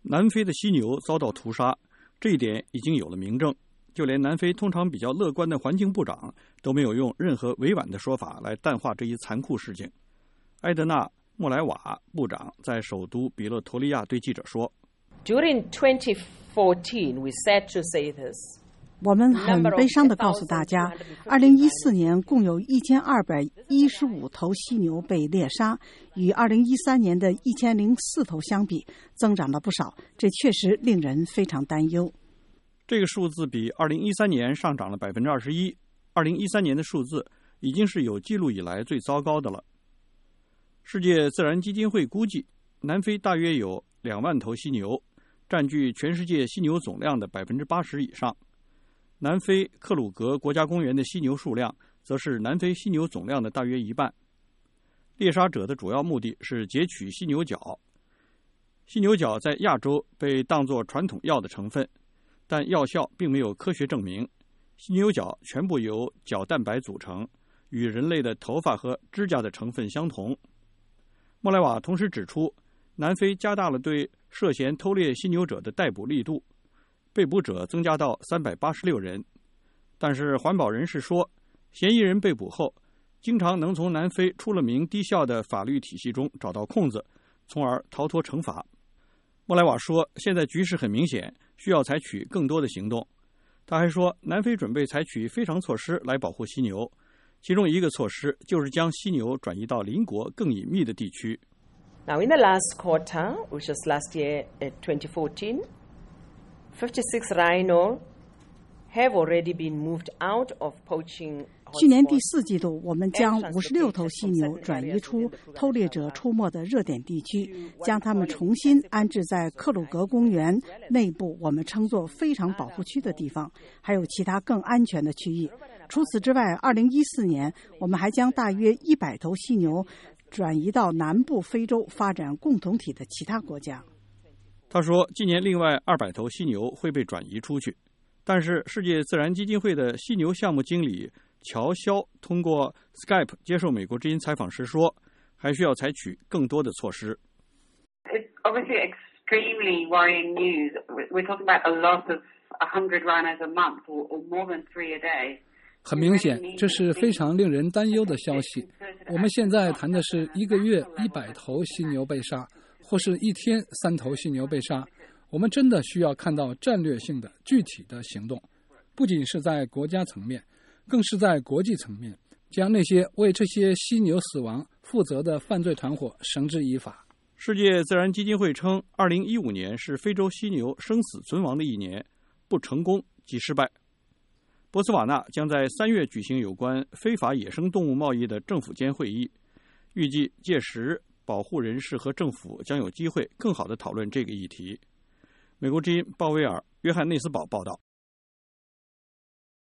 南非的犀牛遭到屠杀，这一点已经有了明证。就连南非通常比较乐观的环境部长都没有用任何委婉的说法来淡化这一残酷事情。埃德纳·莫莱瓦部长在首都比勒陀利亚对记者说 ：“During 2014, we sad to say this。” 我们很悲伤地告诉大家，2014年共有1215头犀牛被猎杀，与2013年的1004头相比，增长了不少。这确实令人非常担忧。 这个数字比2013年上涨了21%，2013年的数字已经是有记录以来最糟糕的了。世界自然基金会估计，南非大约有2万头犀牛，占据全世界犀牛总量的80%以上。南非克鲁格国家公园的犀牛数量则是南非犀牛总量的大约一半。猎杀者的主要目的是截取犀牛角。犀牛角在亚洲被当作传统药的成分，但药效并没有科学证明。犀牛角全部由角蛋白组成，与人类的头发和指甲的成分相同。莫莱瓦同时指出，南非加大了对涉嫌偷猎犀牛者的逮捕力度，被捕者增加到386人。但是环保人士说，嫌疑人被捕后，经常能从南非出了名低效的法律体系中找到空子，从而逃脱惩罚。莫莱瓦说，现在局势很明显，需要采取更多的行动。他还说，南非准备采取非常措施来保护犀牛，其中一个措施就是将犀牛转移到邻国更隐秘的地区。 Now, in the last quarter, which was last year, 2014, 56 rhino have already been moved out of poaching. 去年第4季度，我们将56头犀牛转移出偷猎者出没的热点地区，将它们重新安置在克鲁格公园内部我们称作非常保护区的地方，还有其他更安全的区域。除此之外，2014年我们还将大约100头犀牛转移到南部非洲发展共同体的其他国家。 他说，今年另外200头犀牛会被转移出去，但是世界自然基金会的犀牛项目经理乔肖通过 Skype 接受美国之音采访时说，还需要采取更多的措施。 It's obviously extremely worrying news. We're talking about a loss of 100 rhinos a month or more than 3 a day. 很明显，这是非常令人担忧的消息。我们现在谈的是1个月100头犀牛被杀，或是1天3头犀牛被杀。我们真的需要看到战略性的具体的行动，不仅是在国家层面，更是在国际层面，将那些为这些犀牛死亡负责的犯罪团伙绳之以法。 世界自然基金会称，2015年是非洲犀牛生死存亡的一年，不成功即失败。博茨瓦纳将在3月举行有关非法野生动物贸易的政府间会议，预计届时保护人士和政府将有机会更好地讨论这个议题。美国之音鲍威尔·约翰内斯堡报道。